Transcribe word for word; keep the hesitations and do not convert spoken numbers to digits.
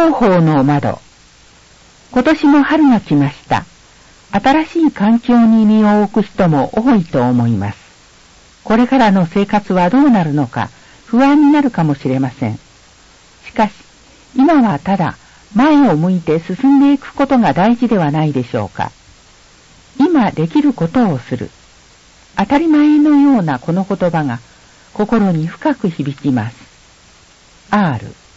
広報の窓。今年も春が来ました。新しい環境に身を置く人も多いと思います。これからの生活はどうなるのか不安になるかもしれません。しかし、今はただ前を向いて進んでいくことが大事ではないでしょうか。今できることをする。当たり前のようなこの言葉が心に深く響きます。アール